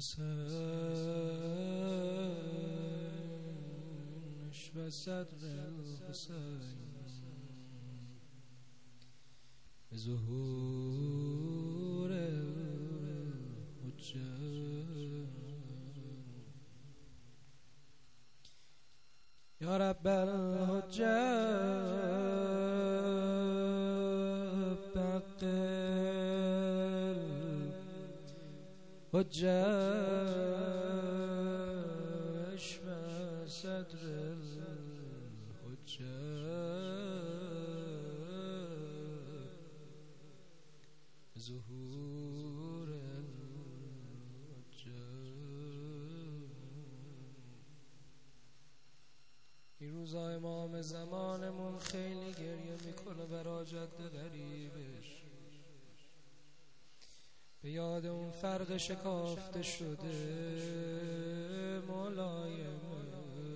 الحسين اشفى صدر الحسين بظهور الحجة يا رب الحجة حجة اشفى صدر الحجة ظهور الحجة. این روزا امام زمانمون خیلی گریه میکنه برای جد غریبش، به یاد اون فرق شکافته شده مولای من.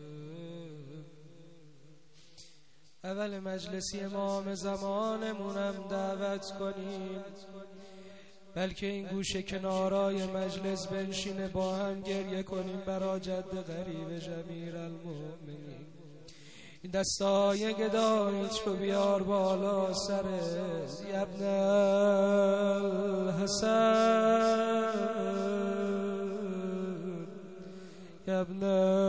اول مجلسی امام زمانمونم دعوت کنیم، بلکه این گوشه کنارای مجلس بنشینه با هم گریه کنیم برای جد غریب جمیر المؤمنین. این دستای گدایت رو بیار بالا سرت ابن الحسن، ابن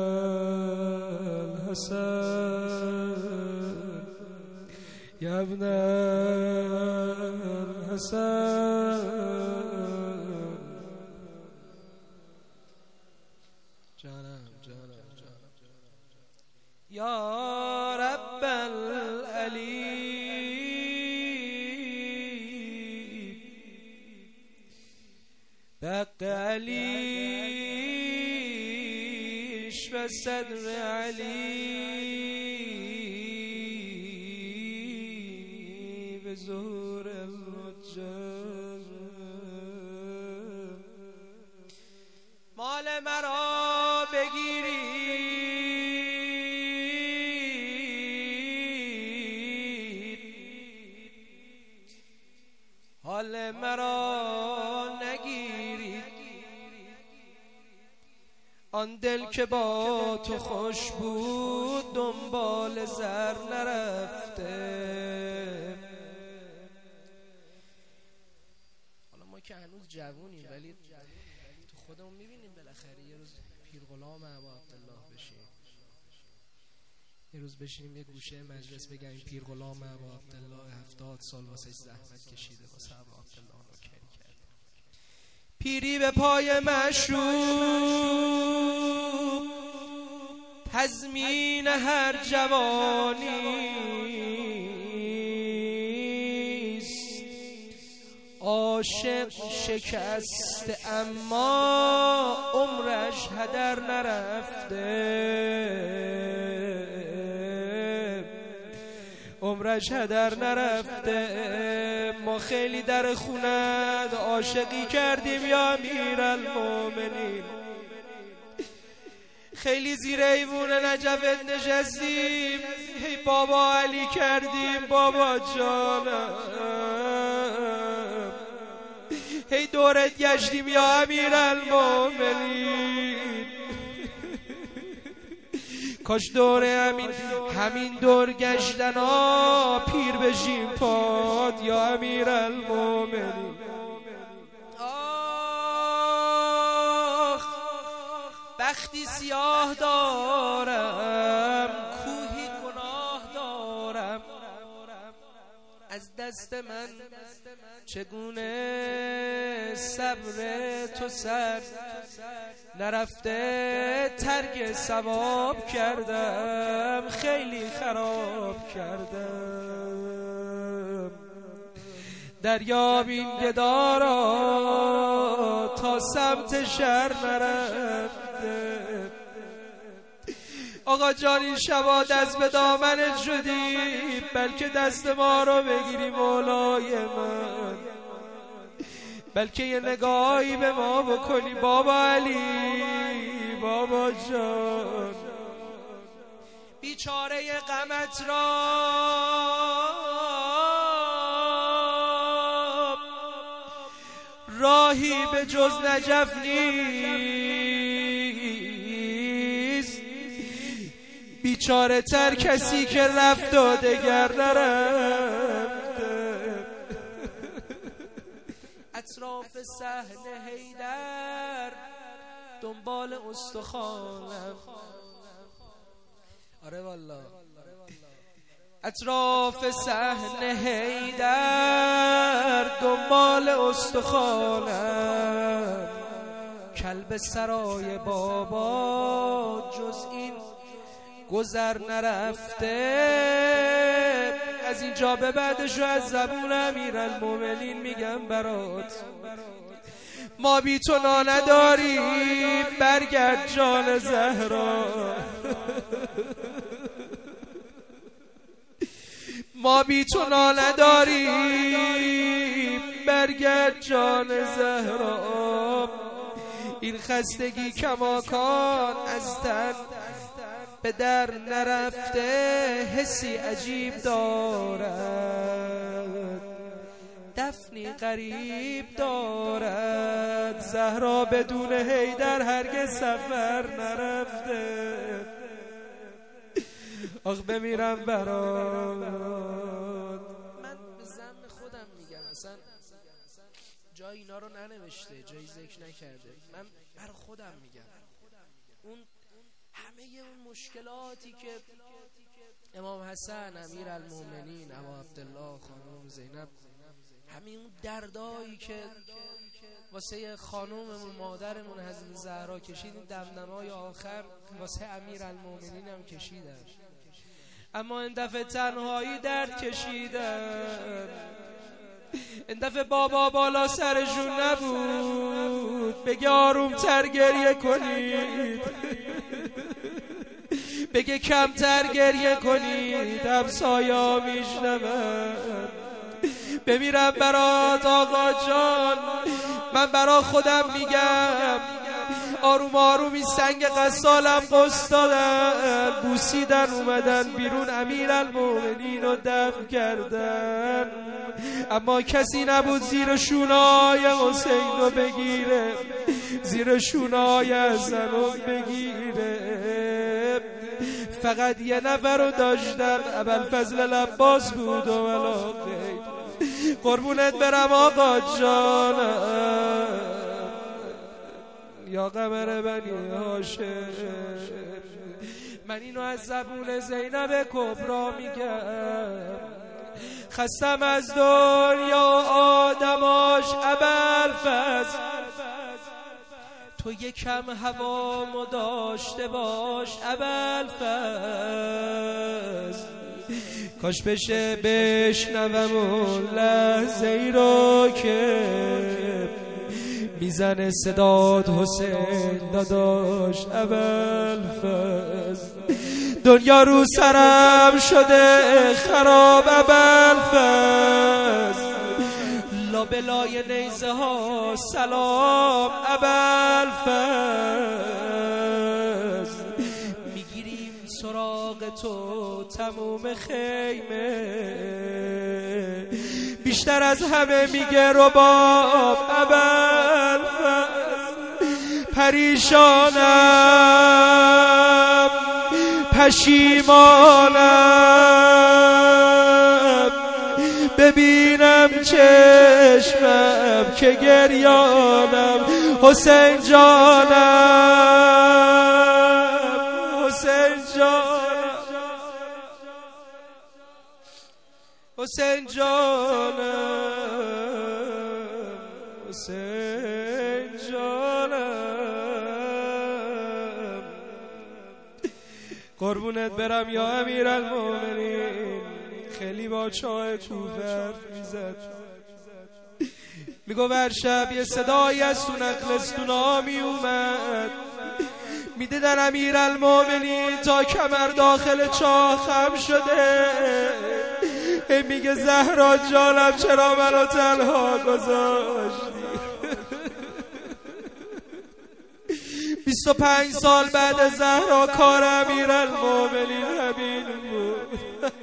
الحسن، ابن الحسن. جانم یا رب العلی بق علیش و صدر علی به ظهور الحجة. مال مرا بگیرید، حال مرا نگیرید. آن دل که با تو خوش بود دنبال زر نرفته. حالا ما که هنوز جوونیم ولی تو خودمون میبینیم بالاخره یه روز پیر غلام ابا عبدالله بشیم، یه روز بشینیم یه گوشه مجلس بگم این پیر غلام ابا عبدالله 70 سال واسه زحمت کشیده، واسه ابا عبدالله نوکری کرده. پیری به پای مشروب تضمین هر جوانیست. عاشق شکسته اما عمرش هدر نرفته، عمرش هدر نرفته. ما خیلی در خونت عاشقی کردیم یا امیرالمومنین، خیلی زیر ایوون نجفت نشستیم، هی بابا علی کردیم بابا جانم، هی دورت گشتیم یا امیرالمومنین. کاش دور همین دور گشتنا پیر بشیم پاد یا امیرالمومنین. آخ بختی سیاه دارم، کوهی گناه دارم، از دست من چگونه صبر تو سر نرفته. ترک ثواب کردم، خیلی خراب کردم. دریاب این گدا را تا سمت شهر نرفته. آقا جان این شبا دست به دامنت شدی، بلکه دست ما رو بگیری مولای من، بلکه یه نگاهی به ما بکنی بابا علی، بابا جان. بیچاره غمت را راهی به جز نجف نیست، بیچاره تر کسی که رفت و دگر نرفته. اطراف صحن حیدر دنبال استخوانم، آره والله اطراف صحن حیدر دنبال استخوانم. کلب سرای بابا جز این گذر نرفته. از اینجا به بعدشو از زبون امیرالمومنین میگم برات، ما بی تو نداریم برگرد جان زهرا. ما بی تو نداریم برگرد جان زهرا. این خستگی کماکان از تن به در نرفته، حسی عجیب دارد دفنی غریب دارد. زهرا بدون حیدر هرگز سفر نرفته. آخ بمیرم برات. من به ذم خودم میگم، اصلا جای اینا رو ننوشته، جایی ذکر نکرده. من بر خودم میگم اون همه اون مشکلاتی که امام حسن امیرالمومنین ابا عبدالله خانم زینب، همین اون دردایی که واسه خانوممون مادرمون حضرت زهرا کشیدیم، دمدمای آخر واسه امیرالمومنین هم کشیدن. اما این دفعه تنهایی درد کشیدن. این دفعه بابا بالا سرشون نبود بگه آرومتر گریه کنید، بگه کمتر گریه کنید، همسایا میشنون. بمیرم برات آقا جان. من برا خودم میگم آروم آروم این سنگ قصالم قص دادن، بوسیدن، اومدن بیرون، امیرالمومنین رو دفن کردن. اما کسی نبود زیر شونای حسین رو بگیره، زیر شونای حسن رو بگیره. فقط یه نفر رو داشتن، ابوالفضل العباس بود و ولا غیر. قربونت برم آقا جانم یا قمر بنی هاشم. من اینو از زبون زینب کبرا میگم. خستم از دنیا آدماش ابوالفضل، تو یکم هوامو داشته باش ابوالفضل. کاش بشه بشنوم اون لحظه ای رو که میزنه صدات حسین داداش ابوالفضل. دنیا رو سرم شده خراب ابوالفضل، لابلای نیزه ها سلام ابوالفضل. میگیریم سراغ تو تموم خیمه، بیشتر از همه میگه رباب ابوالفضل. پریشانم پشیمانم، ببینم چشمم که گریانم. حسین جانم، حسین جانم، حسین جانم، حسین جانم. قربونت برم یا امیرالمومنین. خیلی با چای کوفه میزد، میگو هر شب یه صدایی از تو نخلستونا می اومد، میدیدن امیرالمومنین تا کمر داخل چاه خم شده. میگه زهرا جانم چرا منو تنها گذاشتی؟ 25 سال بعد زهرا کار امیرالمومنین همین بود.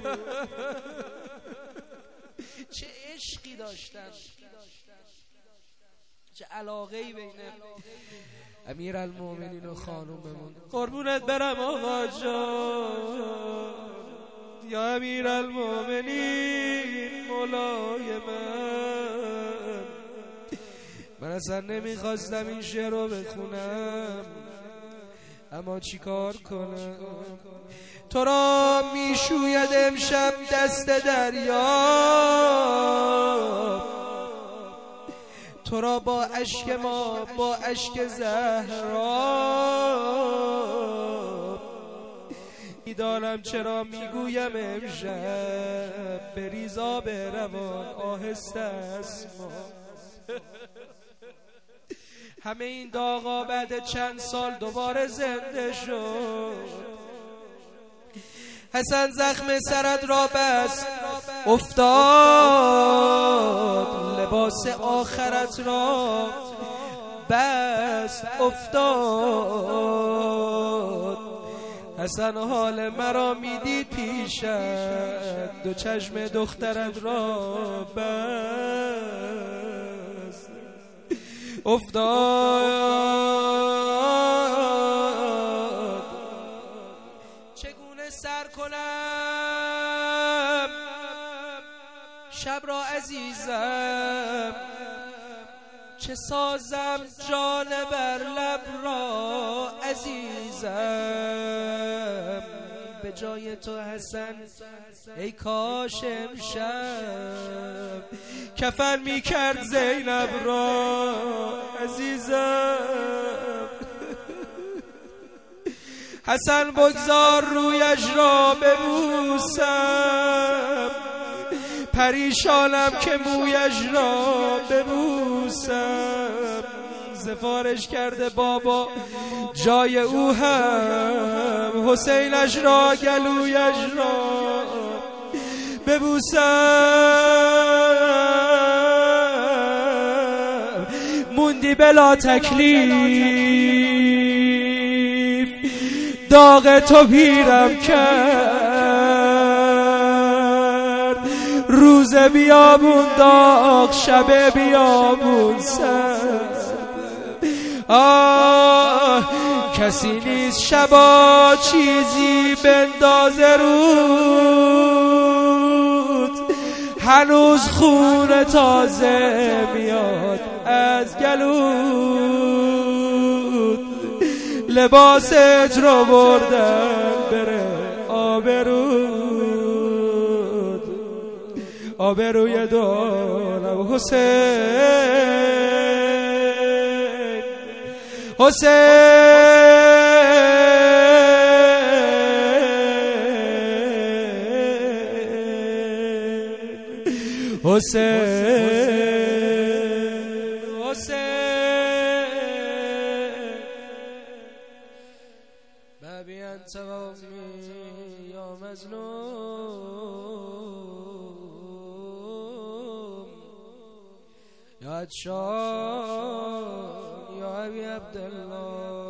چه عشقی داشتن، چه علاقه‌ای بین امیرالمومنین و خانوممون. قربونت برم آقا جان یا امیرالمومنین مولای من اصلا نمیخواستم این شعر رو بخونم، اما چی کار کنم؟ تو را میشوید امشب دست دریا، تو را با اشک ما با اشک زهرا، میدانم چرا میگویم امشب بریز آب روان آهسته از ما. همه این داغا بعد چند سال دوباره زنده شد. حسن زخم سرت را بس افتاد، لباس آخرت را بس افتاد. حسن حال مرا میدید پیشت، دو چشم دخترت را بس افتاد. چگونه سر کنم شب را عزیزم، چه سازم جان بر لب را عزیزم. به جای تو حسن ای کاش امشب کفن میکرد زینب را عزیزم. حسن بگذار رویش را ببوسم، پریشانم که مویش را ببوسم. سفارش کرده بابا جای او هم حسینش را گلویش را ببوسم. موندی بلا تکلیف، داغ تو پیرم کرد. روز بیابون داغ، شب بیابون سرد. کسی نیست شبا چیزی بندازه رود، هنوز خون تازه میاد از گلود. لباست رو بردن بره آبرود، آبروی دارم حسین حسین حسین حسین. بابی انت و امی یا مظلوم یا عطشان یا ابی عبدالله.